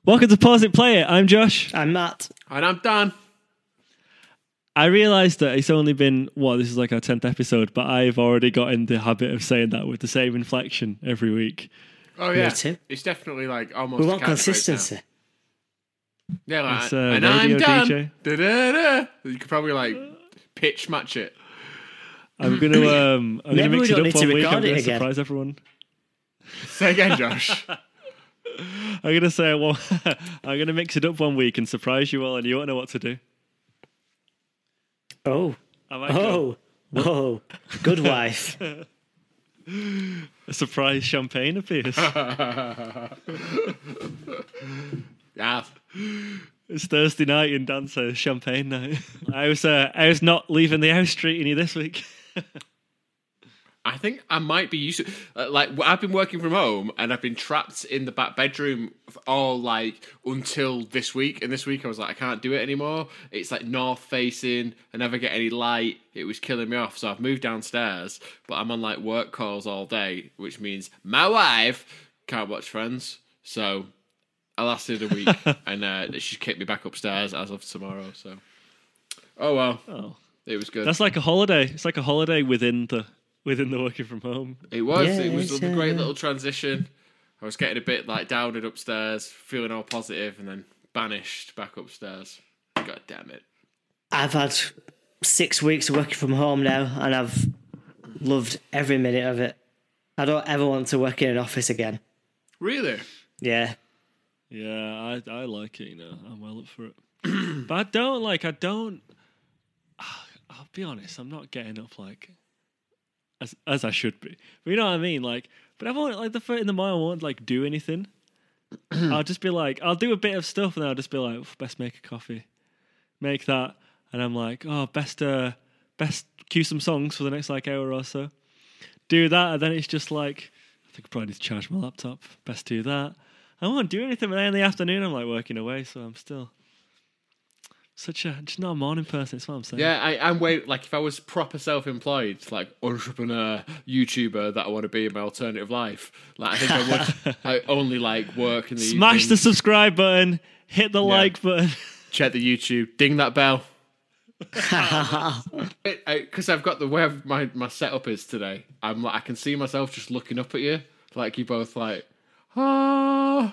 Welcome to Pause It, Play It. I'm Josh. I'm Matt. And I'm Dan. I realised that it's only been, this is like our 10th episode, but I've already got in the habit of saying that with the same inflection every week. Oh, yeah. Me too. It's definitely like almost We a want catchphrase consistency. now. Yeah, like, It's, and radio I'm Dan. DJ. Da-da-da. You could probably like pitch match it. I'm going to Maybe we mix it don't up need to one week. record I'm going it to again. surprise everyone. Say again, Josh. I'm going to say, I'm going to mix it up one week and surprise you all, and you won't know what to do. Oh. I might go, Good wife. a surprise champagne appears. Yeah. It's Thursday night and Dan says champagne night. I was not leaving the house treating you this week. I think I might be used to I've been working from home and I've been trapped in the back bedroom all until this week. And this week I was like, I can't do it anymore. It's like north facing. I never get any light. It was killing me off. So I've moved downstairs, but I'm on work calls all day, which means my wife can't watch Friends. So I lasted a week and she kicked me back upstairs as of tomorrow. So, oh well, it was good. That's like a holiday. It's like a holiday within the working from home. It was. Yeah, It was a yeah. great little transition. I was getting a bit down and upstairs, feeling all positive, and then banished back upstairs. God damn it. I've had 6 weeks of working from home now, and I've loved every minute of it. I don't ever want to work in an office again. Really? Yeah. Yeah, I like it, I'm well up for it. But I don't I'll be honest, I'm not getting up as I should be. But you know what I mean? But I won't in the morning I won't do anything. I'll just be I'll do a bit of stuff and then I'll just be best make a coffee. Make that and I'm best cue some songs for the next hour or so. Do that and then it's just I think I probably need to charge my laptop. Best do that. I won't do anything, but then in the afternoon I'm working away, so I'm still just not a morning person. That's what I'm saying. Yeah, I'm if I was proper self-employed, entrepreneur, YouTuber that I want to be in my alternative life, I think I would only work in the Smash the evenings, subscribe button, hit the like button. check the YouTube, ding that bell. Because I've got the way my setup is today. I can see myself just looking up at you, you both ah.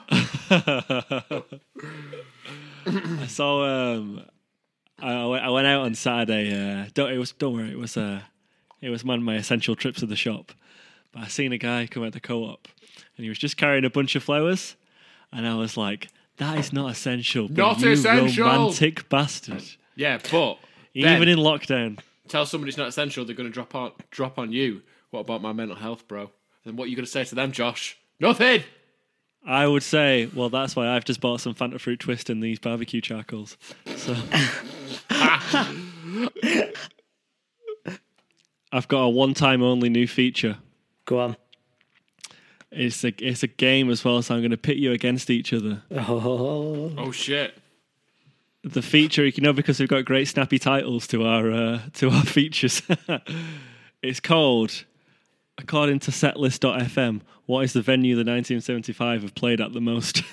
I saw. I went out on Saturday. Don't worry. It was one of my essential trips to the shop. But I seen a guy come at the co-op, and he was just carrying a bunch of flowers, and I was like, "That is not essential. But Not you essential. romantic bastard." Yeah, but Even in lockdown. tell somebody it's not essential, they're going to drop on you. What about my mental health, bro? Then what are you going to say to them, Josh? Nothing. I would say, well, that's why I've just bought some Fanta Fruit Twist and these barbecue charcoals. So I've got a one-time only new feature. Go on. It's a game as well, so I'm going to pit you against each other. Oh shit. The feature, because we've got great snappy titles to our features. It's called, according to setlist.fm, what is the venue the 1975 have played at the most?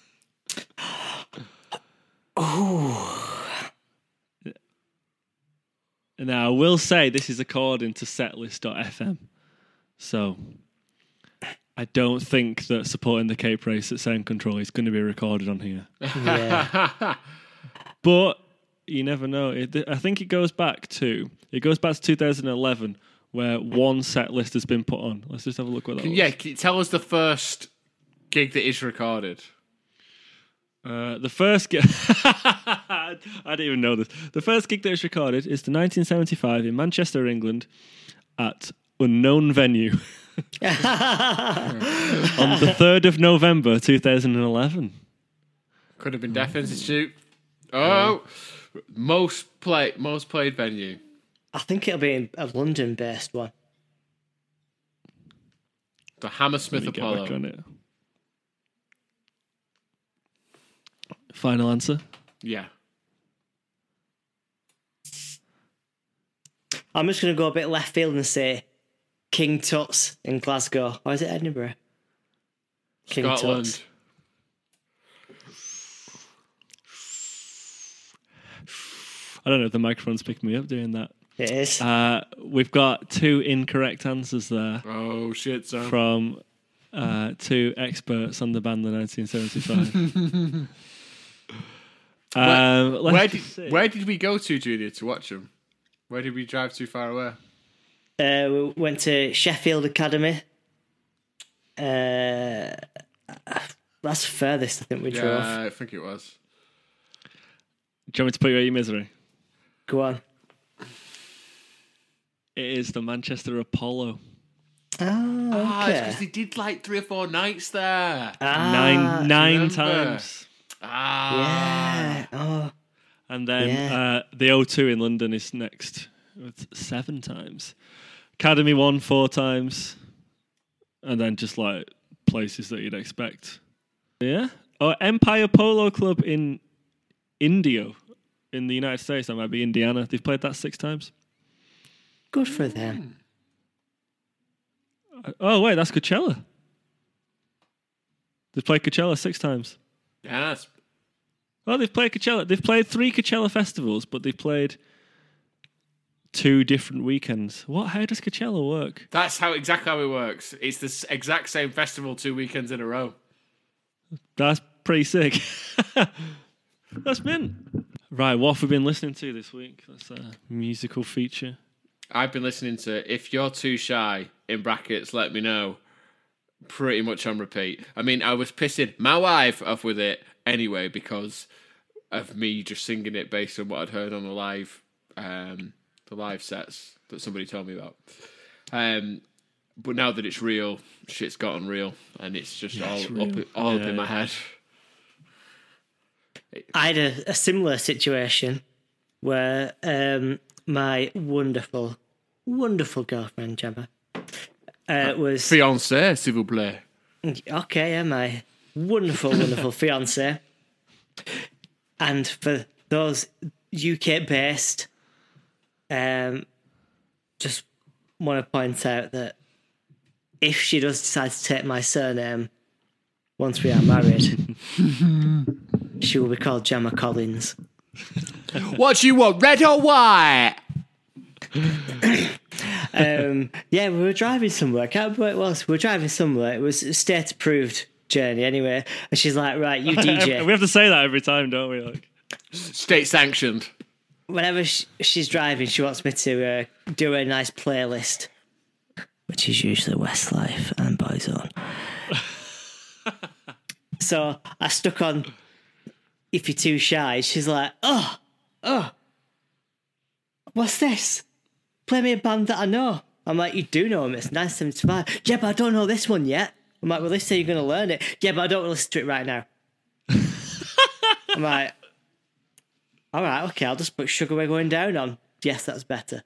Now, I will say this is according to setlist.fm. So, I don't think that supporting the Cape Race at Sound Control is going to be recorded on here. Yeah. But you never know. I think it goes back to 2011, where one set list has been put on. Let's just have a look what that was. Yeah, can you tell us the first gig that is recorded? The first gig... I didn't even know this. The first gig that is recorded is the 1975 in Manchester, England, at unknown venue. On the 3rd of November, 2011. Could have been Deaf Institute. Oh, most played venue. I think it'll be a London-based one. The Hammersmith Let me get Apollo. back on it. Final answer? Yeah. I'm just going to go a bit left field and say King Tut's in Glasgow. Or is it Edinburgh? King Scotland. Tut's. I don't know if the microphone's picking me up doing that. It is. We've got 2 incorrect answers there Oh shit, Sam. from 2 experts on the band The 1975. Where did we go to, Junior, to watch them? Where did we drive too far away? We went to Sheffield Academy. That's the furthest I think we drove. Yeah, I think it was. Do you want me to put you out of your misery? Go on. It is the Manchester Apollo. Oh, Ah, okay. because they did like 3 or 4 nights there. Nine remember? times. Ah. Yeah. Oh, And then Yeah. the O2 in London is next. It's 7 times. Academy 1 4 times. And then just like places that you'd expect. Yeah. Oh, Empire Polo Club in Indio in the United States. That might be Indiana. They've played that 6 times. good for them. Oh, wait, that's Coachella. They've played Coachella 6 times. Yeah, that's... Oh, they've played Coachella. They've played 3 Coachella festivals, but they've played 2 different weekends. What? How does Coachella work? That's exactly how it works. It's the exact same festival 2 weekends in a row. That's pretty sick. That's mint. Right, what have we been listening to this week? That's a musical feature. I've been listening to If You're Too Shy, in brackets, let me know, pretty much on repeat. I mean, I was pissing my wife off with it anyway because of me just singing it based on what I'd heard on the live sets that somebody told me about. But now that it's real, shit's gotten real, and it's just all up in my head. I had a similar situation where my wonderful girlfriend, Gemma, was... Fiancé, s'il vous plaît. Okay, yeah, my wonderful fiancé. And for those UK-based, just want to point out that if she does decide to take my surname once we are married, she will be called Gemma Collins. What you want, red or white? Yeah, we were driving somewhere. I can't remember what it was. We were driving somewhere. It was a state-approved journey anyway. And she's like, right, you DJ. We have to say that every time, don't we? Like, State sanctioned. Whenever she's driving, she wants me to do a nice playlist, which is usually Westlife and Boyzone. So I stuck on If You're Too Shy. She's like, oh, what's this? Play me a band that I know. I'm like, you do know them, it's 1975. Yeah, but I don't know this one yet. I'm like, well, this say you're going to learn it. Yeah, but I don't want to listen to it right now. I'm like, all right, okay, I'll just put Sugar We're Going Down on. Yes, that's better.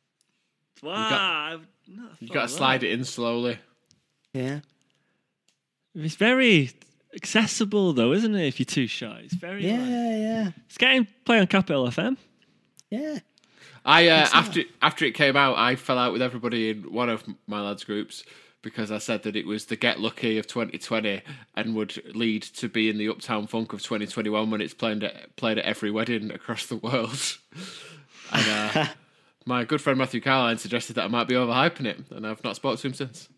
wow. You got to slide it in slowly. Yeah. It's very accessible, though, isn't it? If you're too shy, it's very. Yeah. It's getting play on Capital FM. Yeah. After it came out, I fell out with everybody in one of my lads' groups because I said that it was the Get Lucky of 2020 and would lead to be in the Uptown Funk of 2021 when it's played at every wedding across the world. And my good friend Matthew Carline suggested that I might be overhyping it, and I've not spoken to him since.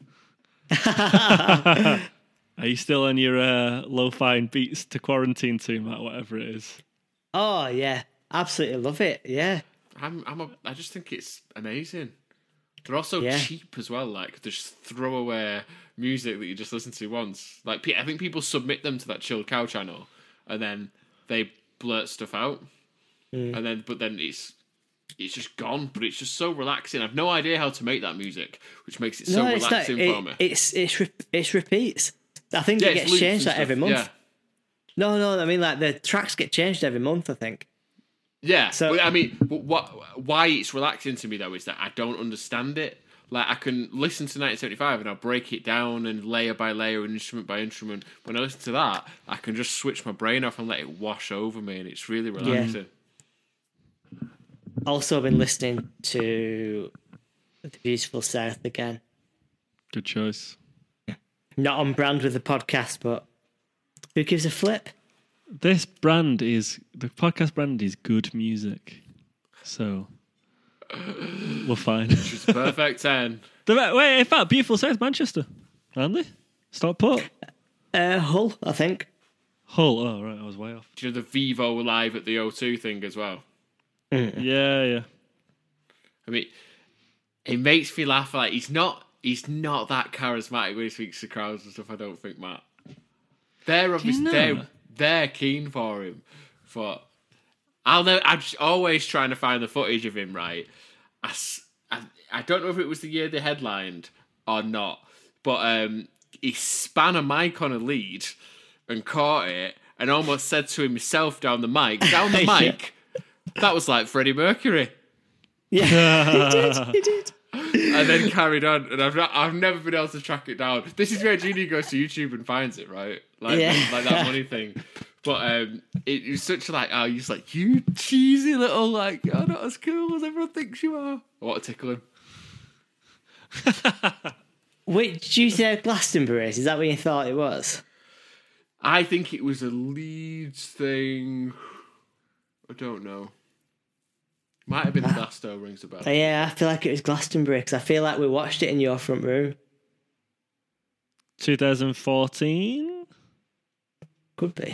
Are you still on your lo-fi beats to quarantine to, Matt? Whatever it is. Oh, yeah. Absolutely love it. Yeah. I just think it's amazing. They're also Yeah. cheap as well. Like, just throwaway music that you just listen to once. Like, I think people submit them to that Chilled Cow channel, and then they blurt stuff out, but then it's just gone. But it's just so relaxing. I've no idea how to make that music, which makes it so relaxing for me. It's repeats. I think it gets changed like every month. Yeah. No. I mean, like the tracks get changed every month. I think. Yeah, So- but I mean, why it's relaxing to me though is that I don't understand it. Like, I can listen to 1975 and I'll break it down and layer by layer and instrument by instrument. When I listen to that, I can just switch my brain off and let it wash over me, and it's really relaxing. Also, been listening to The Beautiful South again. Good choice. Not on brand with the podcast, but who gives a flip? The podcast brand is good music. So we're fine. It's a perfect 10. Wait, in fact, beautiful South Manchester, aren't they? Stockport, Hull, I think. Hull. Oh right, I was way off. Do you know the Vivo Live at the O2 thing as well? Yeah. I mean, it makes me laugh. Like he's not that charismatic when he speaks to crowds and stuff. I don't think, Matt. They're obviously they're keen for him, but I'm just always trying to find the footage of him. Right, I don't know if it was the year they headlined or not, but he span a mic on a lead and caught it and almost said to himself down the mic. That was like Freddie Mercury. Yeah, he did. And then carried on, and I've never been able to track it down. This is where Genie goes to YouTube and finds it, right? Like that money thing. But it was such like, oh, he's like, you cheesy little like, you're not as cool as everyone thinks you are. I want to tickle him. Which you said Glastonbury? Is that what you thought it was? I think it was a Leeds thing. I don't know. Might have been the Glasgow, rings a bell. Yeah, I feel like it was Glastonbury because I feel like we watched it in your front room. 2014? Could be.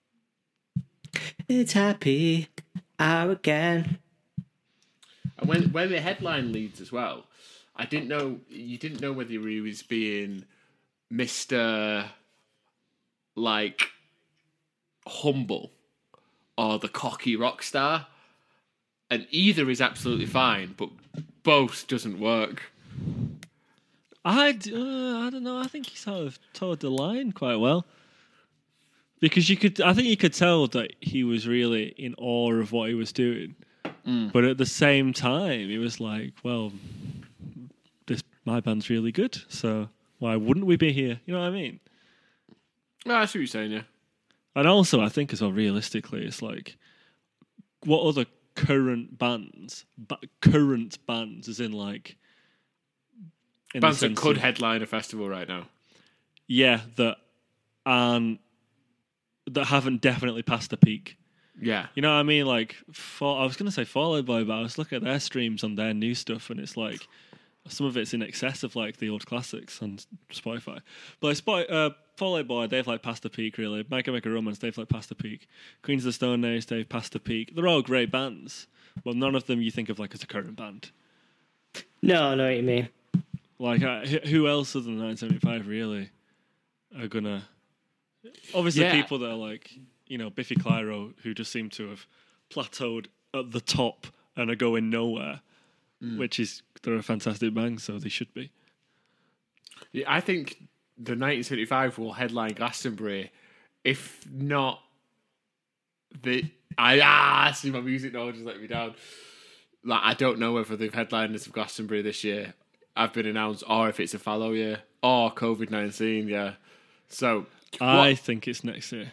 It's happy hour again. And when the headline Leeds as well, you didn't know whether he was being Mr. like humble or the cocky rock star. And either is absolutely fine, but both doesn't work. I don't know. I think he sort of towed the line quite well. Because I think you could tell that he was really in awe of what he was doing. But at the same time, he was like, well, my band's really good, so why wouldn't we be here? You know what I mean? Yeah, I see what you're saying, yeah. And also, I think as well, realistically, it's like, what other current bands as in like... in bands the that sense could of, headline a festival right now. Yeah, that haven't definitely passed the peak. Yeah. You know what I mean? Like, I was going to say Fall Out Boy, but I was looking at their streams on their new stuff, and it's like, some of it's in excess of like the old classics on Spotify. But like, Fall Out Boy, they've like passed the peak, really. My Chemical Romance, they've like passed the peak. Queens of the Stone Age, they've passed the peak. They're all great bands, but none of them you think of like as a current band. No, I know what you mean. Like, who else other than 1975 really are gonna... Obviously, people that are like, you know, Biffy Clyro, who just seem to have plateaued at the top and are going nowhere, which is, they're a fantastic band, so they should be. Yeah, I think the 1975 will headline Glastonbury, if not see my music knowledge has let me down. Like, I don't know whether they've headlined this of Glastonbury this year. I've been announced, or if it's a fallow year, or COVID-19. Yeah, so I think it's next year.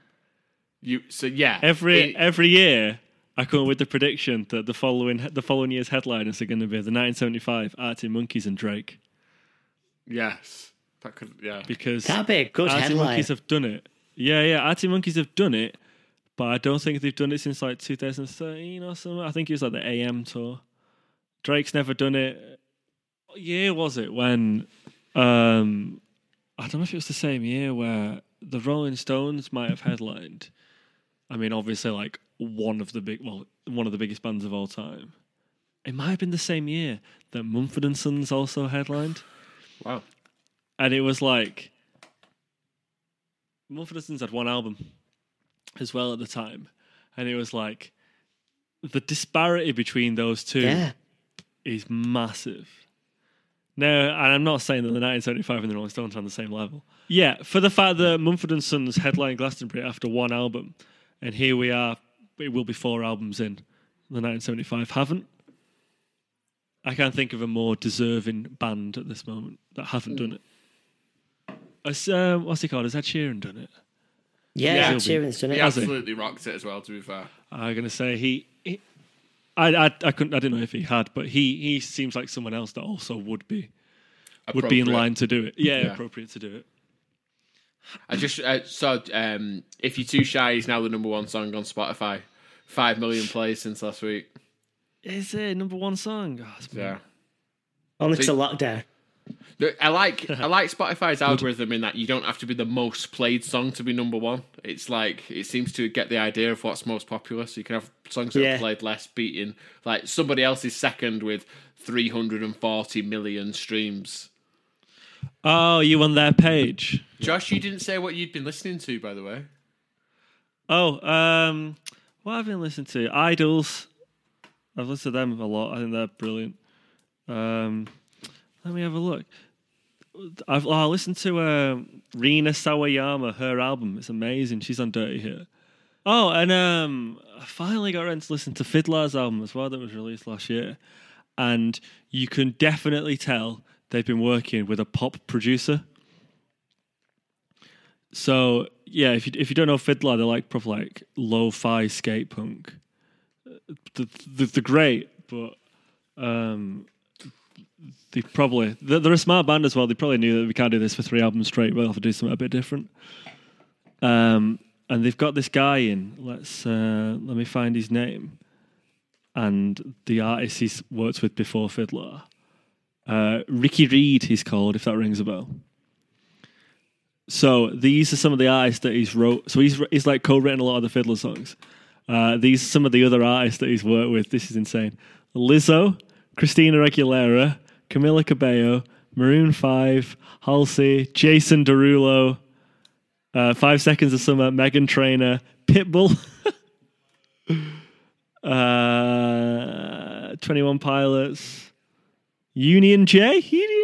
Every year I come up with the prediction that the following year's headliners are going to be the 1975 Arctic Monkeys and Drake. Yes, that could. Yeah, because that'd be a good Arctic headline. Monkeys have done it. Yeah, Arctic Monkeys have done it, but I don't think they've done it since like 2013 or something. I think it was like the AM tour. Drake's never done it. What year was it when? I don't know if it was the same year where the Rolling Stones might have headlined. I mean, obviously, like one of the biggest bands of all time. It might have been the same year that Mumford & Sons also headlined. Wow. And it was like, Mumford & Sons had one album as well at the time. And it was like, the disparity between those two is massive. No, and I'm not saying that the 1975 and the Rolling Stones are on the same level. Yeah, for the fact that Mumford & Sons headlined Glastonbury after one album, and here we are, it will be 4 albums in, the 1975 haven't. I can't think of a more deserving band at this moment that haven't done it. What's he called? Has Ed Sheeran done it? Yeah, Ed Sheeran's done it. He absolutely rocked it as well, to be fair. I'm going to say I didn't know if he had, but he seems like someone else that also would be in line to do it. Yeah, appropriate to do it. I just saw If You're Too Shy is now the number 1 song on Spotify. 5 million plays since last week. Is it number one song? Oh, Yeah. Only because of lockdown. I like Spotify's algorithm in that you don't have to be the most played song to be number one. It's like it seems to get the idea of what's most popular, so you can have songs that are played less beating like somebody else's second with 340 million streams. Oh, you on their page? Josh, you didn't say what you'd been listening to, by the way. Oh, what have I been listening to? Idols. I've listened to them a lot. I think they're brilliant. Let me have a look. I listened to Rina Sawayama, her album. It's amazing. She's on Dirty Hit. Oh, and I finally got around to listen to Fiddler's album as well that was released last year. And you can definitely tell they've been working with a pop producer. So, yeah, if you don't know Fiddler, they're like proper like lo-fi skate punk. They're great, but they're a smart band as well. They probably knew that we can't do this for 3 albums straight. We'll have to do something a bit different. And they've got this guy in. Let me find his name. And the artist he's worked with before Fiddler. Ricky Reed, he's called, if that rings a bell. So these are some of the artists that he's wrote. So he's like co-written a lot of the Fiddler songs. These are some of the other artists that he's worked with. This is insane. Lizzo, Christina Aguilera, Camila Cabello, Maroon 5, Halsey, Jason Derulo, 5 Seconds of Summer, Meghan Trainor, Pitbull, 21 Pilots, Union J,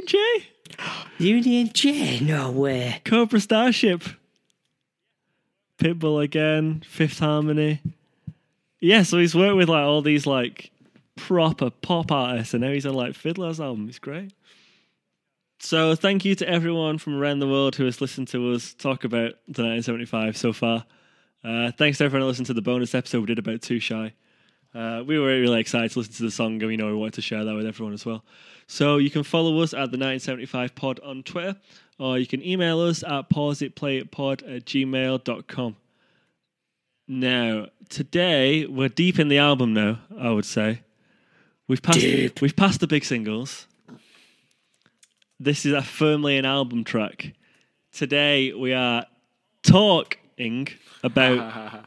Union J, no way. Cobra Starship, Pitbull again, Fifth Harmony. Yeah, so he's worked with like all these like proper pop artists, and now he's on like Fiddler's album. It's great. So thank you to everyone from around the world who has listened to us talk about the 1975 so far. Thanks to everyone who listened to the bonus episode we did about Too Shy. We were really excited to listen to the song, and we wanted to share that with everyone as well. So you can follow us at the 1975 pod on Twitter, or you can email us at pauseitplayitpod@gmail.com. Now, today we're deep in the album now, I would say. We've passed the big singles. This is firmly an album track. Today we are talking about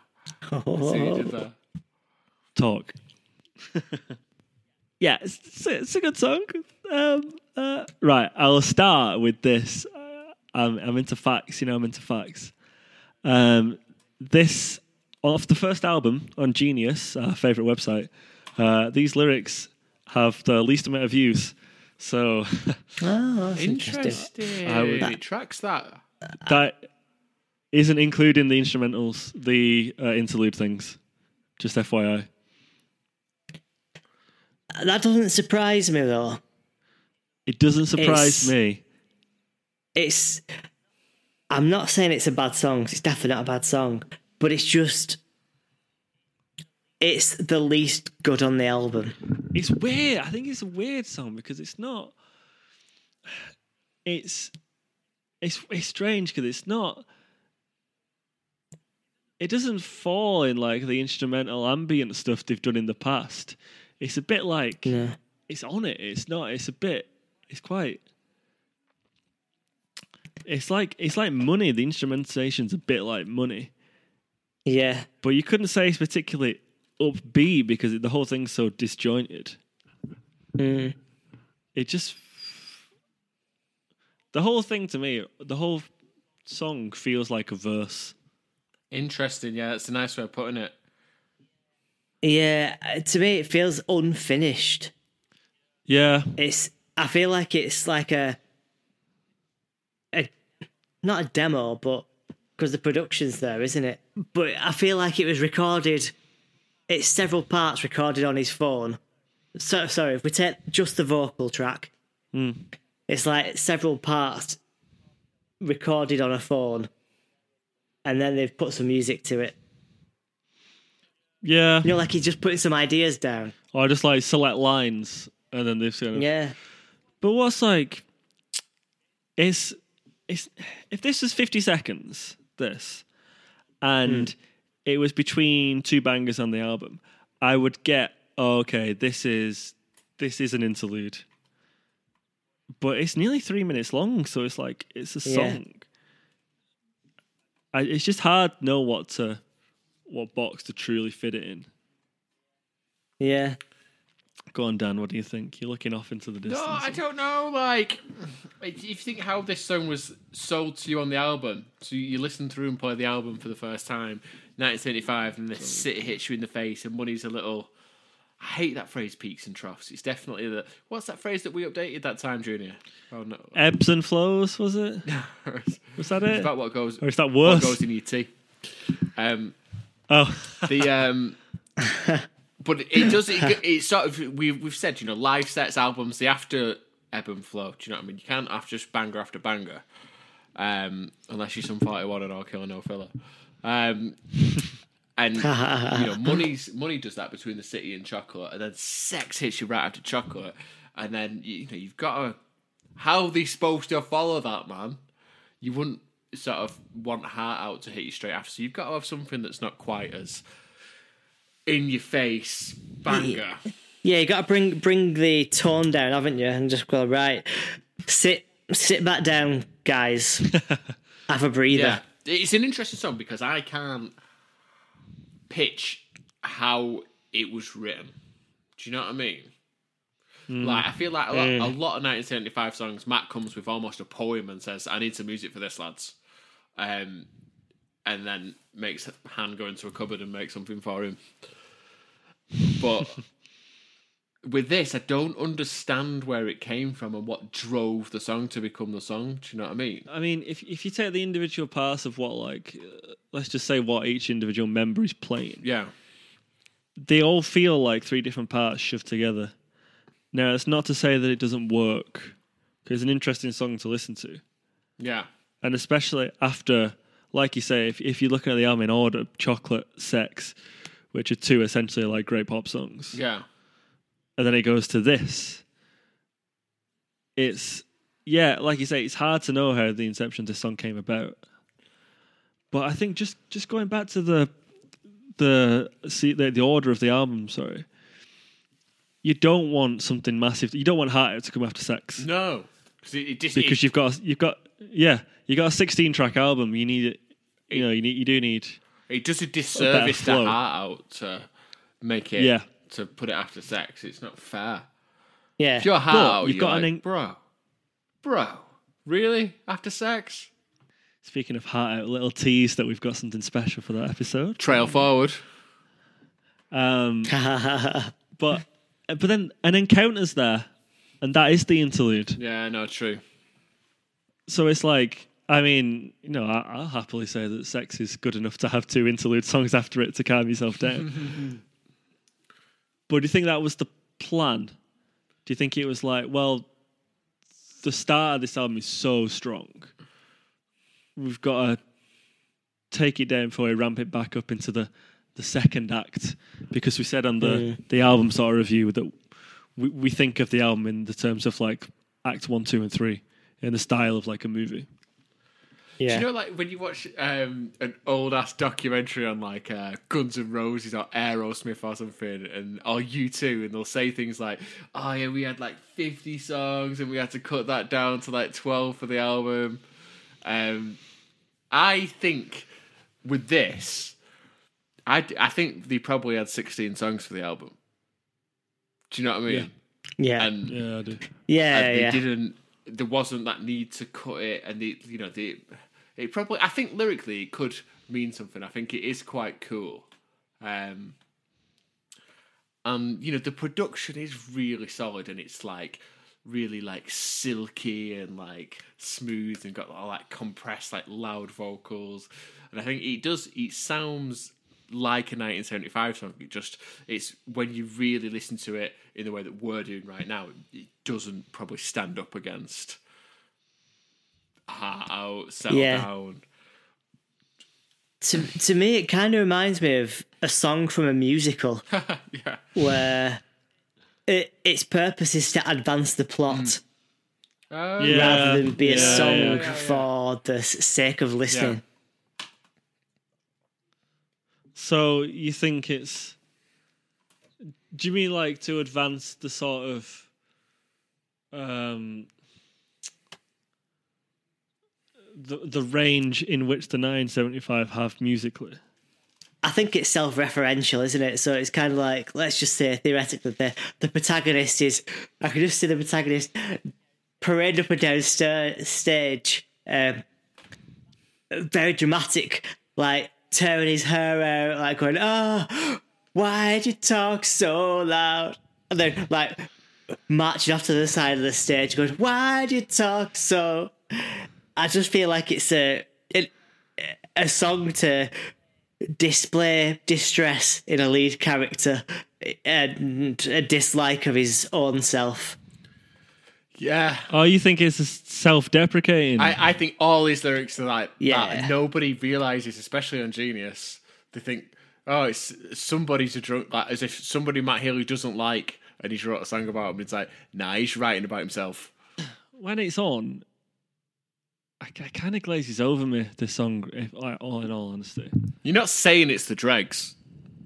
talk. Yeah, it's a good song. Right, I'll start with this. I'm into facts, I'm into facts. This, off the first album on Genius, our favourite website, these lyrics have the least amount of views. So, that's interesting. It tracks that. That isn't including the instrumentals, the interlude things. Just FYI. That doesn't surprise me, though. It doesn't surprise me. I'm not saying it's a bad song. It's definitely not a bad song. But it's the least good on the album. It's weird. I think it's a weird song because it's not. It's strange because it's not. It doesn't fall in like the instrumental ambient stuff they've done in the past. It's a bit like it's on it. It's not. It's a bit. It's quite. It's like Money. The instrumentation's a bit like Money. Yeah, but you couldn't say it's particularly upbeat because the whole thing's so disjointed. It just the whole thing to me, the whole song feels like a verse. Interesting, yeah, that's a nice way of putting it. Yeah, to me it feels unfinished. Yeah, I feel like it's like a not a demo, but because the production's there, isn't it? But I feel like it was recorded. It's several parts recorded on his phone. So sorry, if we take just the vocal track, it's like several parts recorded on a phone, and then they've put some music to it. Yeah, like he's just putting some ideas down, or just like select lines, and then they've sort of But what's like, if this was 50 seconds, and it was between 2 bangers on the album, I would get oh, okay, this is an interlude. But it's nearly 3 minutes long, so it's like it's a song. It's just hard to know what box to truly fit it in. Yeah. Go on, Dan. What do you think? You're looking off into the distance. No, I don't know. Like, if you think how this song was sold to you on the album, so you listen through and play the album for the first time, 1975, and the city hits you in the face, and money's a little. I hate that phrase, peaks and troughs. It's definitely the. What's that phrase that we updated that time, Junior? Oh no. Ebbs and flows, was it? Was that it? It's about what goes. Or is that worse? What goes in your tea? Oh. But it does. It sort of. We've said, live sets, albums, they have to ebb and flow. Do you know what I mean? You can't have just banger after banger, unless you're some 41 and all kill no filler. And money does that between the city and chocolate, and then sex hits you right after chocolate, and then you've got to. How are they supposed to follow that, man? You wouldn't sort of want Heart Out to hit you straight after, so you've got to have something that's not quite as in your face banger. Yeah, you got to bring the tone down, haven't you? And just go, right, sit back down, guys. Have a breather. Yeah, it's an interesting song because I can't pitch how it was written. Do you know what I mean? Like, I feel like a lot of 1975 songs, Matt comes with almost a poem and says, "I need some music for this, lads," and then makes Han go into a cupboard and make something for him. But with this, I don't understand where it came from and what drove the song to become the song. Do you know what I mean? I mean, if you take the individual parts of what, let's just say what each individual member is playing. Yeah. They all feel like three different parts shoved together. Now, it's not to say that it doesn't work, because it's an interesting song to listen to. Yeah. And especially after, like you say, if you're looking at the album in order, Chocolate, Sex, which are two essentially like great pop songs. Yeah. And then it goes to this. It's, like you say, it's hard to know how the inception of this song came about. But I think just going back to the order of the album, sorry. You don't want something massive. You don't want Heart Out to come after Sex. No. Because you've got a 16-track album. You need it. You do need. It does a disservice to Heart Out to make it. Yeah. To put it after Sex, it's not fair. Yeah. If you're Heart Out, you've got like, bro, really after Sex? Speaking of Heart Out, little tease that we've got something special for that episode. Trail forward. But then an encounter's there, and that is the interlude. Yeah, no, true. So it's like, I mean, I'll happily say that Sex is good enough to have two interlude songs after it to calm yourself down. But do you think that was the plan? Do you think it was like, well, the start of this album is so strong, we've got to take it down before we ramp it back up into the second act, because we said on the album sort of review that we think of the album in the terms of like act 1, 2, and 3 in the style of like a movie. Yeah. Do you know, like, when you watch an old-ass documentary on, like, Guns N' Roses or Aerosmith or something, or U2, and they'll say things like, oh, yeah, we had, like, 50 songs, and we had to cut that down to, like, 12 for the album. I think with this, I think they probably had 16 songs for the album. Do you know what I mean? Yeah. And, Yeah, I do. Yeah. There wasn't that need to cut it, and it probably. I think lyrically it could mean something. I think it is quite cool, and the production is really solid, and it's like really like silky and like smooth, and got all like compressed like loud vocals, and I think it sounds like a 1975 song. It's when you really listen to it in the way that we're doing right now, it doesn't probably stand up against Heart Out, Settle Down. To me, it kind of reminds me of a song from a musical. Yeah. Where its purpose is to advance the plot Yeah. rather than be a song yeah. for the sake of listening. So you think it's Do you mean like to advance the sort of the range in which the 975 have musically? I think it's self-referential, isn't it? So it's kind of like, let's just say theoretically, the protagonist is. I can just see the protagonist parade up and down stage, very dramatic, like tearing his hair out, like going, "Oh, why'd you talk so loud?" And then like marching off to the side of the stage, going, "Why'd you talk so?" I just feel like it's a song to display distress in a lead character and a dislike of his own self. Yeah. Oh, you think it's self-deprecating? I think all his lyrics are like Yeah. that, and nobody realizes, especially on Genius, they think, oh, it's somebody's a drunk, like as if somebody Matt Healy doesn't like, and he's wrote a song about him. It's like, nah, he's writing about himself. When it's on, I kind of glazes over me, this song, if, like, all in all honesty. You're not saying it's the Dregs.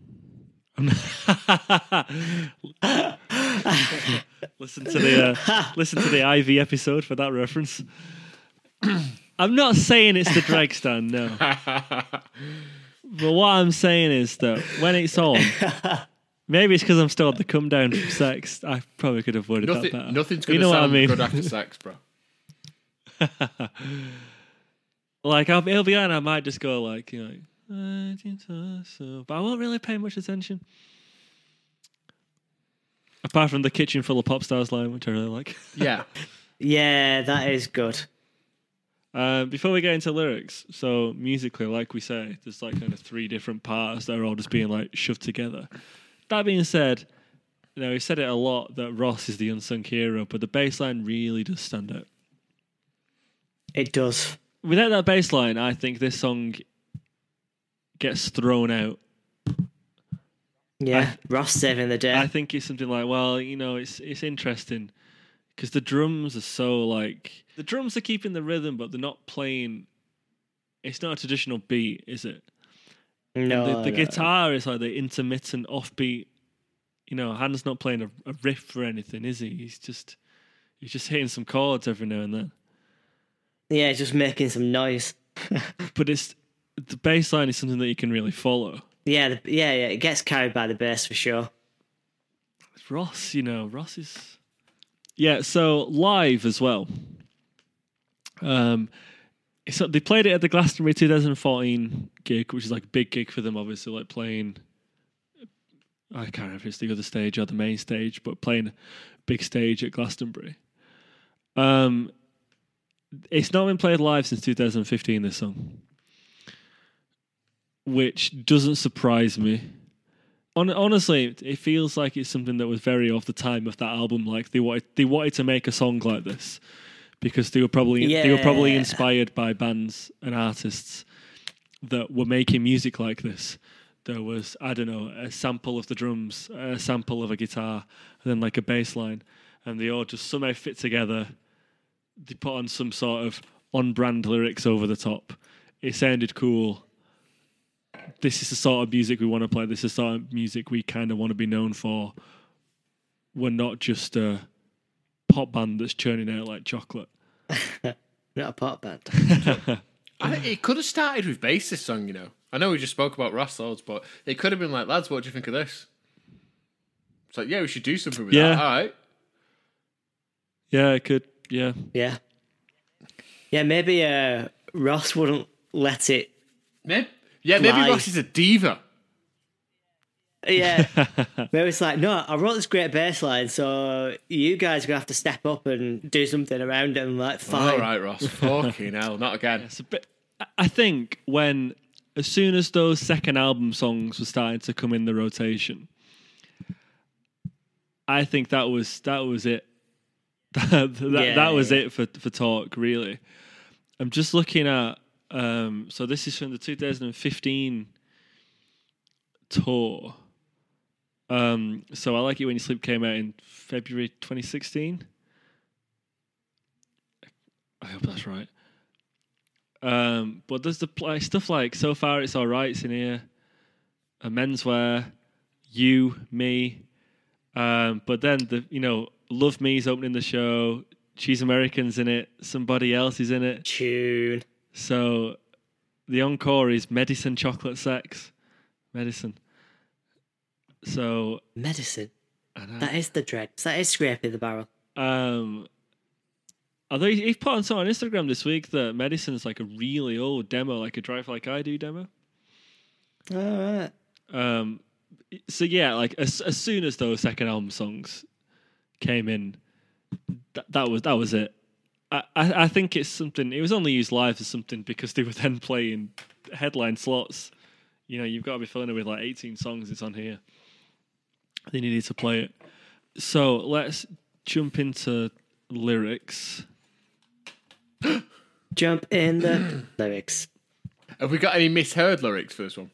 Listen to the Ivy episode for that reference. I'm not saying it's the Dregs, Dan, no. But what I'm saying is that when it's on, maybe it's because I'm still at the come down from sex. I probably could have worded that better. Nothing's going to sound good after sex, bro. Like it'll be on, I might just go like, you know, but I won't really pay much attention. Apart from the kitchen full of pop stars line, which I really like. Yeah. Yeah, that is good. Before we get into lyrics, so musically, like we say, there's like kind of three different parts that are all just being like shoved together. That being said, you know, we said it a lot that Ross is the unsung hero, but the bass line really does stand out. It does. Without that bass line, I think this song gets thrown out. Yeah, Ross saving the day. I think it's something like, well, you know, it's interesting because the drums are so like, the drums are keeping the rhythm, but they're not playing. It's not a traditional beat, is it? No, the guitar is like the intermittent offbeat. You know, Han's not playing a riff or anything, is he? He's just hitting some chords every now and then. Yeah, just making some noise. But it's the bass line is something that you can really follow. Yeah, it gets carried by the bass for sure. Ross, you know, Ross is... Yeah, so live as well. So they played it at the Glastonbury 2014 gig, which is like a big gig for them, obviously, like playing... I can't remember if it's the other stage or the main stage, but playing a big stage at Glastonbury. It's not been played live since 2015, this song. Which doesn't surprise me. Honestly, it feels like it's something that was very off the time of that album. Like they wanted to make a song like this because they were probably inspired by bands and artists that were making music like this. There was, I don't know, a sample of the drums, a sample of a guitar, and then like a bass line, and they all just somehow fit together. They put on some sort of on-brand lyrics over the top. It sounded cool. This is the sort of music we want to play. This is the sort of music we kind of want to be known for. We're not just a pop band that's churning out like chocolate. Not a pop band. It could have started with bass, this song, you know. I know we just spoke about Ross loads, but it could have been like, lads, what do you think of this? It's like, yeah, we should do something with that. All right. Yeah, it could. Yeah. Yeah. Yeah, maybe Ross wouldn't let it. Maybe Ross is a diva. Yeah. Maybe it's like, no, I wrote this great bass line, so you guys are going to have to step up and do something around it. I'm like, fine. All right, Ross. Fucking hell, not again. It's a bit, I think as soon as those second album songs were starting to come in the rotation, I think that was it. That was it for Talk, really. I'm just looking at so this is from the 2015 tour. So I Like It When You Sleep came out in February 2016. I hope that's right. But there's the stuff like So Far It's Alright, it's in here. A Menswear, You, Me, But then Love Me's opening the show. She's American's in it. Somebody else is in it. Tune. So the encore is Medicine Chocolate Sex. Medicine. So Medicine. That is the dregs. That is scraping the barrel. Although he put on something on Instagram this week that Medicine's like a really old demo, like a Drive Like I Do demo. All right. So yeah, like as soon as those second album songs came in, that was it. I think it's something. It was only used live as something because they were then playing headline slots. You've got to be filling it with like 18 songs. It's on here. They needed to play it. So let's jump into lyrics. Jump in the lyrics. Have we got any misheard lyrics for this one?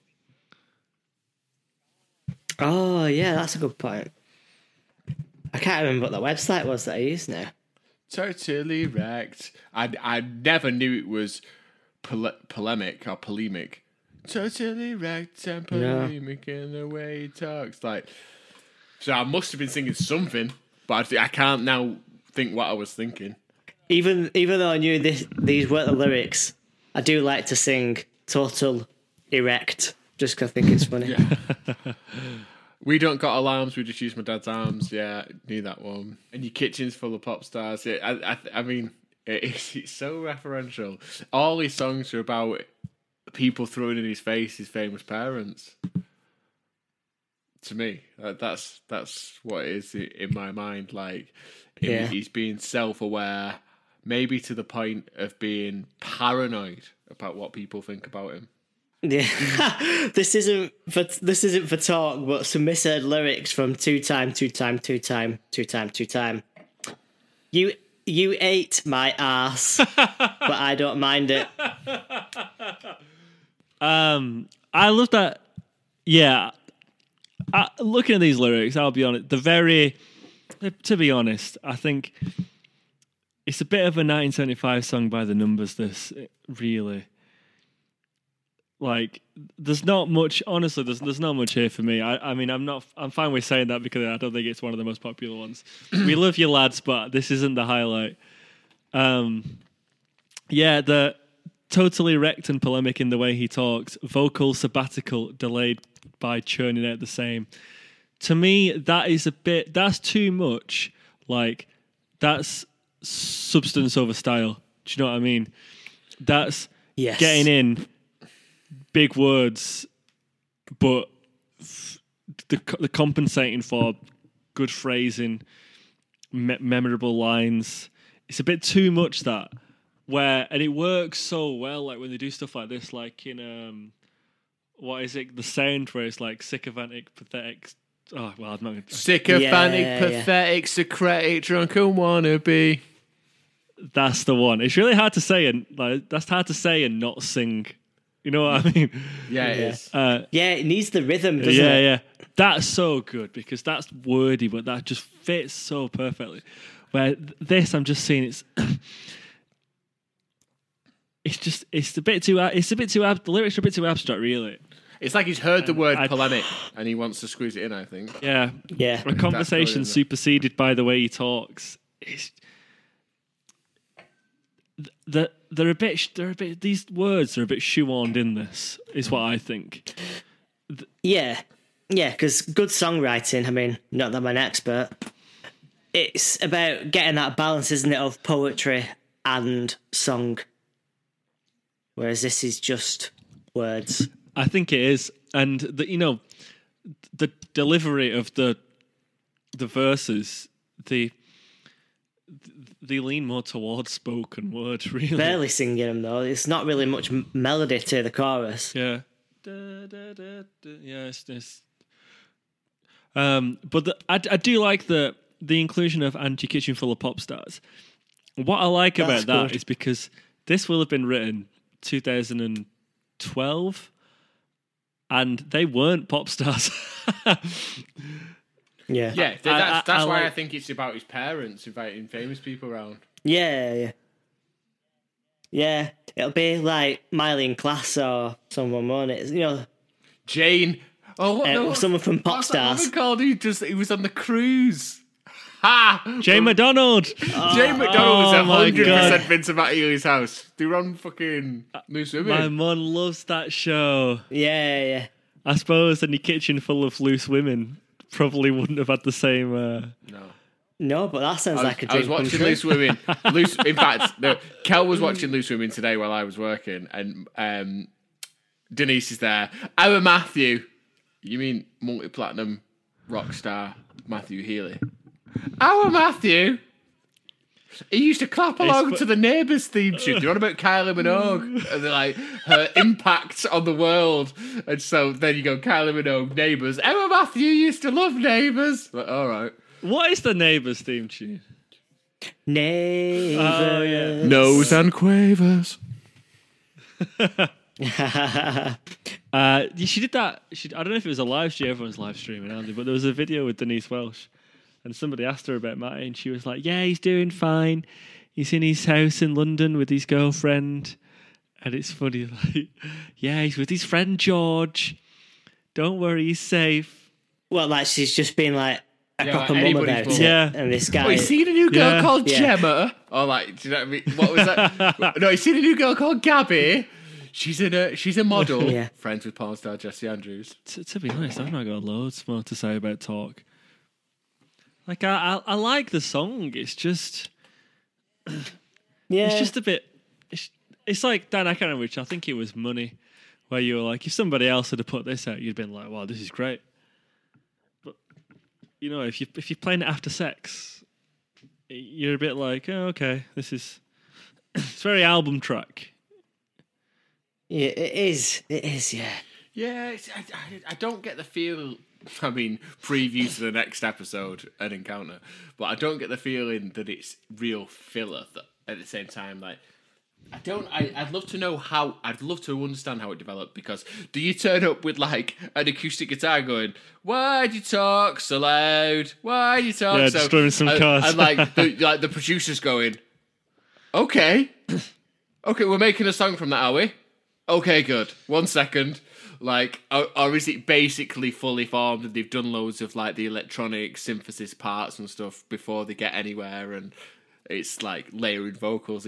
Oh, yeah, that's a good point. I can't remember what the website was that I used now. Totally wrecked. I never knew it was polemic or polemic. Totally wrecked and polemic in the way he talks. Like, so I must have been singing something, but I can't now think what I was thinking. Even though I knew these weren't the lyrics, I do like to sing "Total Erect" just because I think it's funny. Yeah. We don't got alarms. We just use my dad's arms. Yeah, knew that one. And your kitchen's full of pop stars. Yeah, I mean, it's so referential. All his songs are about people throwing in his face his famous parents. To me, that's what it is in my mind. Like, he's being self-aware, maybe to the point of being paranoid about what people think about him. Yeah, this isn't for talk, but some misheard lyrics from two time. You ate my ass, but I don't mind it. I love that. Yeah, looking at these lyrics, I'll be honest. To be honest, I think it's a bit of a 1975 song by the Numbers. This really. Like, there's not much. Honestly, there's not much here for me. I mean, I'm fine with saying that because I don't think it's one of the most popular ones. We love you, lads, but this isn't the highlight. Yeah, the totally wrecked and polemic in the way he talks. Vocal sabbatical delayed by churning out the same. To me, that's too much. Like, that's substance over style. Do you know what I mean? That's getting in big words, but the compensating for good phrasing, memorable lines. It's a bit too much that. And it works so well, like when they do stuff like this, like in what is it? The Sound, where it's like sycophantic, pathetic. Oh well, I'm not going to. Sycophantic, pathetic, Socratic, drunken wannabe. That's the one. It's really hard to say, and like that's hard to say and not sing. You know what I mean? Yeah, it is. It needs the rhythm, doesn't it? Yeah. That's so good because that's wordy, but that just fits so perfectly. Where this, I'm just seeing it's a bit too. The lyrics are a bit too abstract, really. It's like he's heard the word polemic and he wants to squeeze it in, I think. Yeah. A conversation superseded by the way he talks. They're a bit. These words are a bit shoehorned in. This is what I think. Yeah, because good songwriting. I mean, not that I'm an expert. It's about getting that balance, isn't it, of poetry and song. Whereas this is just words. I think it is, and the delivery of the verses, they lean more towards spoken word, really. Barely singing them though. It's not really much melody to the chorus. Yeah. Yeah, it's but I do like the inclusion of "And Your Kitchen Full of Pop Stars." What I like about that is because this will have been written 2012, and they weren't pop stars. Yeah. That's why I think it's about his parents inviting famous people around. Yeah. It'll be like Miley in Class or someone, won't it? Jane Oh, what? No, someone from what's that Popstars. woman called? He was on the cruise. Ha! Jay McDonald. Jay McDonald was Oh my 100% God. Vincent Matt Healy's house. They were on fucking Loose My Women. mum loves that show. Yeah. I suppose any kitchen full of loose women probably wouldn't have had the same. No. No, but that sounds like a I was dream come watching true. Loose Women. In fact, no, Kel was watching Loose Women today while I was working, and Denise is there. Our Matthew, you mean multi-platinum rock star Matthew Healy? Our Matthew, he used to clap along to the Neighbours theme tune. Do you know about Kylie Minogue and like her impact on the world? And so then you go Kylie Minogue, Neighbours. Our Matthew used to love Neighbours. Like, all right. What is the Neighbours theme tune? Neighbours. Oh, yeah. Nose and quavers. She did that. I don't know if it was a live stream. Everyone's live streaming, aren't they? But there was a video with Denise Welsh, and somebody asked her about Matty, and she was like, "Yeah, he's doing fine. He's in his house in London with his girlfriend." And it's funny, like, "Yeah, he's with his friend George. Don't worry, he's safe." Well, like she's just been like a Yeah, proper like mum anybody's about mum. it. Yeah. And this guy. Oh, he's seen a new girl Yeah. called Yeah. Gemma. Or like, do you know what I mean? What was that? No, he's seen a new girl called Gabby. She's a model. Yeah. Friends with porn star Jesse Andrews. To be honest, I've not got loads more to say about Talk. Like, I like the song. It's just yeah. it's just a bit. It's like Dan Aykroyd, which I think it was Money, where you were like, if somebody else had put this out, you'd been like, wow, this is great. But you know, if you're playing it after sex, you're a bit like, oh, okay, this is it's very album track. Yeah, it is. It is, yeah. Yeah, I don't get the feel. I mean, preview to the next episode, an encounter, but I don't get the feeling that it's real filler. At the same time, like I'd love to know how. I'd love to understand how it developed. Because do you turn up with like an acoustic guitar going, "Why'd you talk so loud? Why'd you talk Yeah, so?" destroying some cars. And like the producers going, "Okay, we're making a song from that, are we? Okay, good. 1 second." Like, or is it basically fully formed and they've done loads of like the electronic synthesis parts and stuff before they get anywhere, and it's like layering vocals.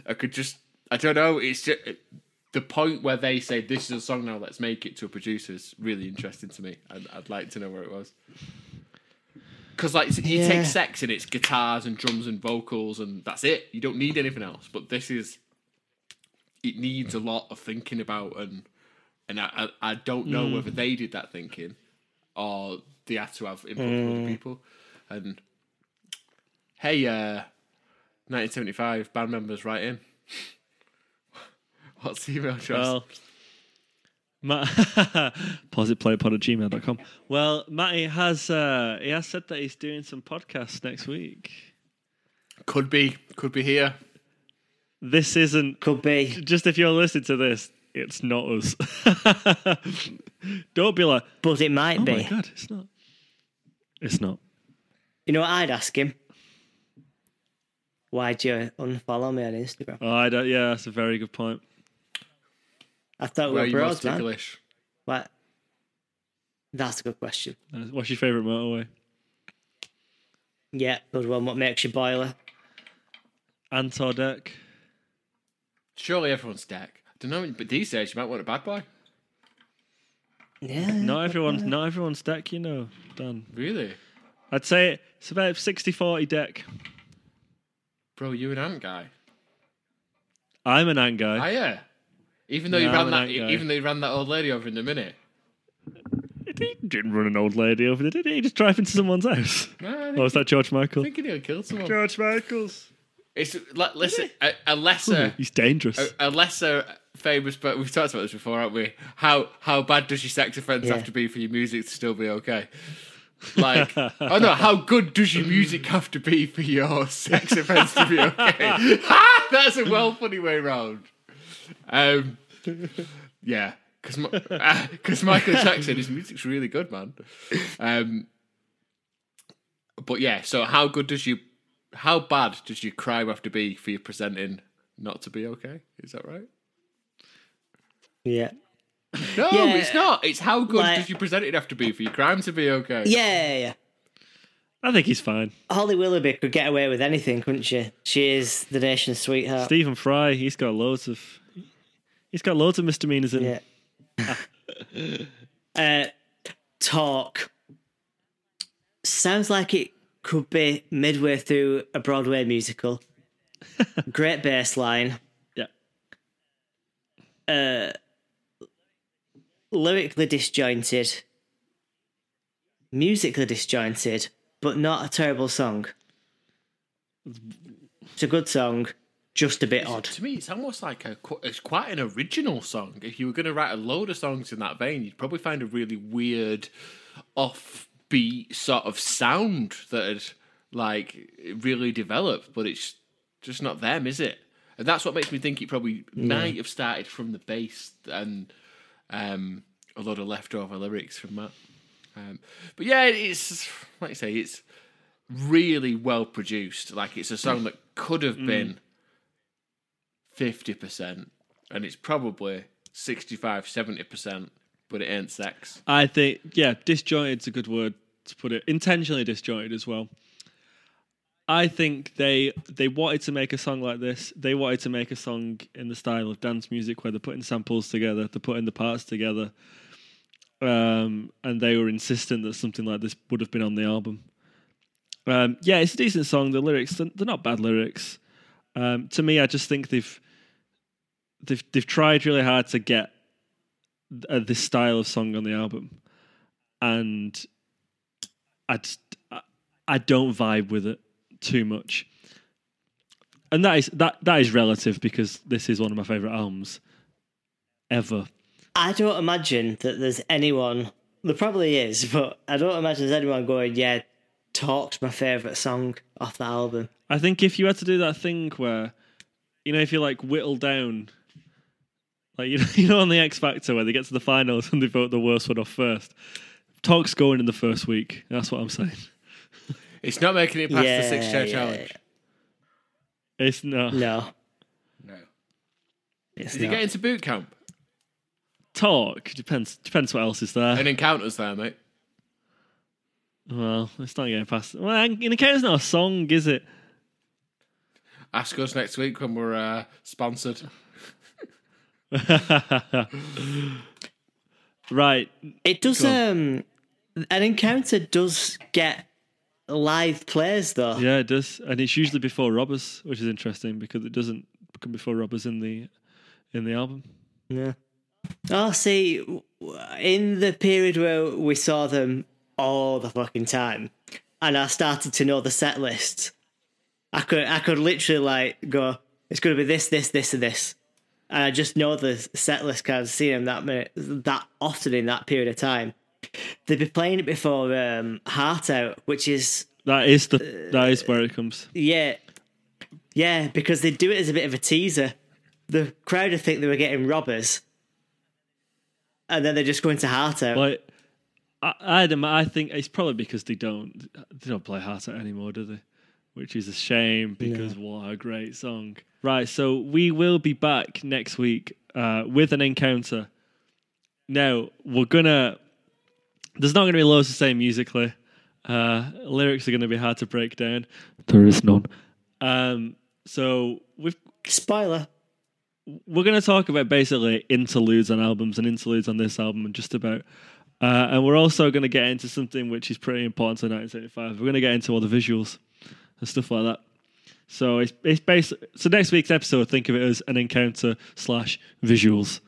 I don't know. It's just the point where they say this is a song now, let's make it to a producer's really interesting to me. I'd like to know where it was. Because like you take sex and it's guitars and drums and vocals and that's it. You don't need anything else. But it needs a lot of thinking about, and I don't know whether they did that thinking or they had to have input from other people. And hey, 1975 band members, write in. What's the email address? Well, positeplaypod@gmail.com. Well, Matty has said that he's doing some podcasts next week. Could be here. This isn't. Could be. Just if you're listening to this, it's not us. Don't be like, But it might oh be. my God, it's not. It's not. You know what I'd ask him? Why'd you unfollow me on Instagram? Oh, I don't. Yeah, that's a very good point. I thought we Where are were you bros, most man. ticklish? What? That's a good question. What's your favourite motorway? Yeah, good one. What makes you boiler? Ant or deck? Surely everyone's deck. I don't know, but these days you might want a bad boy. Yeah. Not everyone's deck, you know, Dan. Really? I'd say it's about 60-40 deck. Bro, you an ant guy? I'm an ant guy. Ah, yeah. Even though Yeah, you I'm ran an that, ant guy. even though you ran that old lady over in a minute. He didn't run an old lady over there, did he? He just drive into someone's house. Nah, Oh, is that George Michael? I think he nearly killed someone. George Michaels. It's listen, a lesser, He's dangerous. a lesser famous, but we've talked about this before, haven't we? How bad does your sex offence Yeah. have to be for your music to still be okay? Like, oh no, how good does your music have to be for your sex offence to be okay? That's a well funny way round. Yeah, because Michael Jackson, his music's really good, man. But yeah, so how bad does your crime have to be for you presenting not to be okay? Is that right? Yeah. No, Yeah. it's not. It's how good Like- does your presenting have to be for your crime to be okay? Yeah. I think he's fine. Holly Willoughby could get away with anything, couldn't she? She is the nation's sweetheart. Stephen Fry, he's got loads of misdemeanors in. Yeah. Talk. Sounds like it could be midway through a Broadway musical. Great bass line. Yeah. Lyrically disjointed. Musically disjointed, but not a terrible song. It's a good song, just a bit odd. To me, it's almost like it's quite an original song. If you were going to write a load of songs in that vein, you'd probably find a really weird, offbeat sort of sound that had like really developed, but it's just not them, is it? And that's what makes me think it probably might have started from the bass and a lot of leftover lyrics from that. But yeah, it's like I say, it's really well produced. Like it's a song that could have been 50%, and it's probably 65-70%, but it ain't sex. I think, disjointed's a good word to put it. Intentionally disjointed as well. I think they wanted to make a song like this. They wanted to make a song in the style of dance music where they're putting samples together, they're putting the parts together. And they were insistent that something like this would have been on the album. It's a decent song. The lyrics, they're not bad lyrics. To me, I just think they've tried really hard to get this style of song on the album, and I don't vibe with it too much. And that is relative because this is one of my favourite albums ever. I don't imagine that there's anyone, there probably is, but I don't imagine there's anyone going, yeah, Talk's my favourite song off that album. I think if you had to do that thing where, if you like whittle down, like on the X Factor where they get to the finals and they vote the worst one off first, Talk's going in the first week. That's what I'm saying. It's not making it past the 6-chair challenge. It's not. No. Did you get into boot camp? Talk depends what else is there. And Encounters there, mate. Well, it's not getting past. Well, Encounter's not a song, is it? Ask us next week when we're sponsored. Right. It does. An Encounter does get live plays though. Yeah, it does, and it's usually before Robbers, which is interesting because it doesn't come before Robbers in the album. Yeah. Oh, see, in the period where we saw them all the fucking time, and I started to know the set list, I could literally like go, it's going to be this, this, this, and this, and I just know the set list because I've seen them that often in that period of time. They'd be playing it before Heart Out, which is that is where it comes. Yeah, because they do it as a bit of a teaser. The crowd would think they were getting Robbers. And then they're just going to Heart Out. Like, I think it's probably because they don't play Heart Out anymore, do they? Which is a shame because what a great song. Right, so we will be back next week with an Encounter. Now, there's not going to be loads to say musically. Lyrics are going to be hard to break down. There is none. So Spoiler. We're going to talk about basically interludes on albums and interludes on this album and just about. And we're also going to get into something which is pretty important to 1975. We're going to get into all the visuals and stuff like that. So it's basically, so next week's episode, think of it as an Encounter / visuals.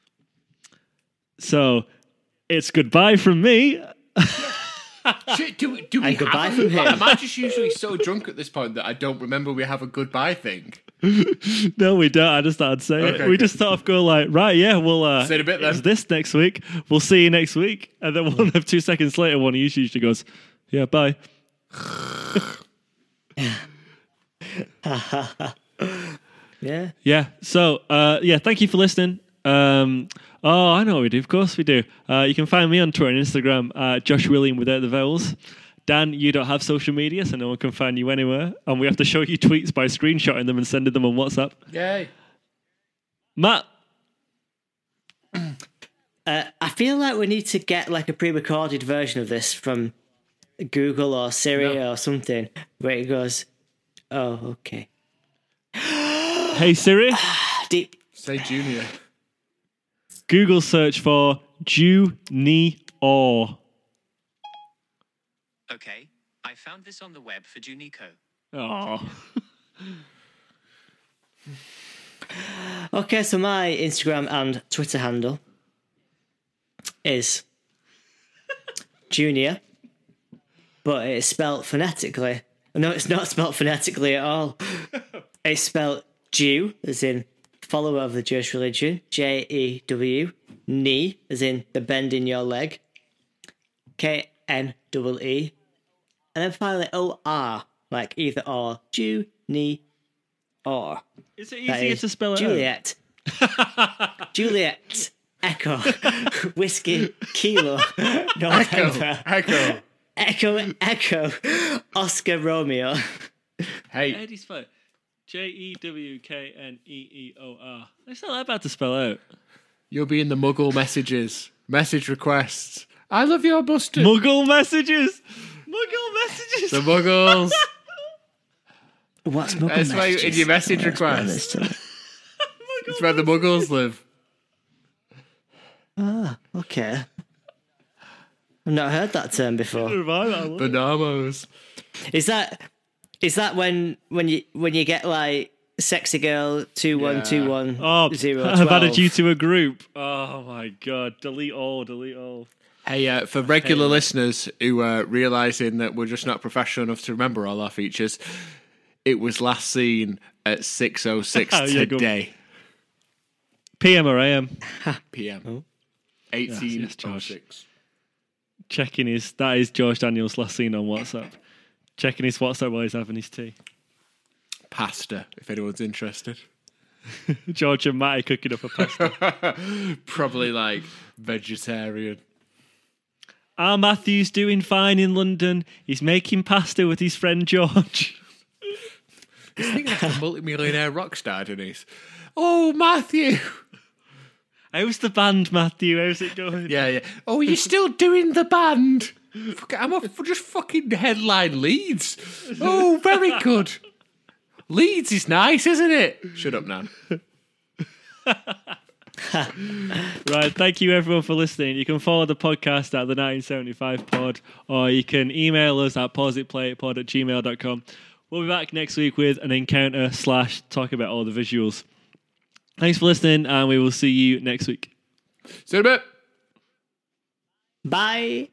So it's goodbye from me. Shit, do we And goodbye have from him. Am I just usually so drunk at this point that I don't remember we have a goodbye thing? No, we don't. I just started saying it. We just sort of go like, right, yeah, we'll say it a bit then. It's this next week. We'll see you next week. And then 1 of 2 seconds later, one of you usually goes, yeah, bye. Yeah. Yeah. So, thank you for listening. I know what we do. Of course we do. You can find me on Twitter and Instagram, Josh William without the vowels. Dan, you don't have social media, so no one can find you anywhere. And we have to show you tweets by screenshotting them and sending them on WhatsApp. Yay. Matt. I feel like we need to get like a pre-recorded version of this from Google or Siri or something, where it goes, "Oh, okay." Hey Siri, Deep. Say Junior. Google search for Junior. Okay, I found this on the web for Junico. Oh. Okay, so my Instagram and Twitter handle is Junior, but it's spelt phonetically. No, it's not spelt phonetically at all. It's spelt Jew, as in follower of the Jewish religion, Jew, knee, as in the bend in your leg, Knee, and then finally OR, like either or, Jew, knee, or. Is it That easier is to spell it Juliet. Juliet, Echo, Whiskey, Kilo, November, Echo, Oscar, Romeo. Hey, How do you spell it? Jewkneeor. It's not that bad to spell out. you'll be in the Muggle messages, message requests. I love your mustard. Muggle messages. Muggle messages. The Muggles. What's Muggle That's why messages? in your message request. It's where the Muggles live. Okay. I've not heard that term before. Bonamos. Is that when you get like sexy girl 2121 Oh, 012? I've added you to a group. Oh my god. Delete all. Hey, for regular listeners who are realising that we're just not professional enough to remember all our features, it was last seen at 6:06 Yeah, go on. today. PM or AM. PM. Yes, 18:06. George. That is George Daniels last seen on WhatsApp. Checking his WhatsApp while he's having his tea. Pasta, if anyone's interested. George and Matty cooking up a pasta. Probably like vegetarian. Matthew's doing fine in London. He's making pasta with his friend George. He's thinking like a multi-millionaire rock star, Denise. Oh, Matthew. How's the band, Matthew? How's it going? Yeah. Oh, you're still doing the band? I'm off for just fucking headline Leeds. Oh, very good. Leeds is nice, isn't it? Shut up now. Right, thank you everyone for listening. You can follow the podcast at the 1975 pod, or you can email us at pauseitplayitpod@gmail.com. We'll be back next week with an encounter / talk about all the visuals. Thanks for listening, and we will see you next week. See you in a bit. Bye.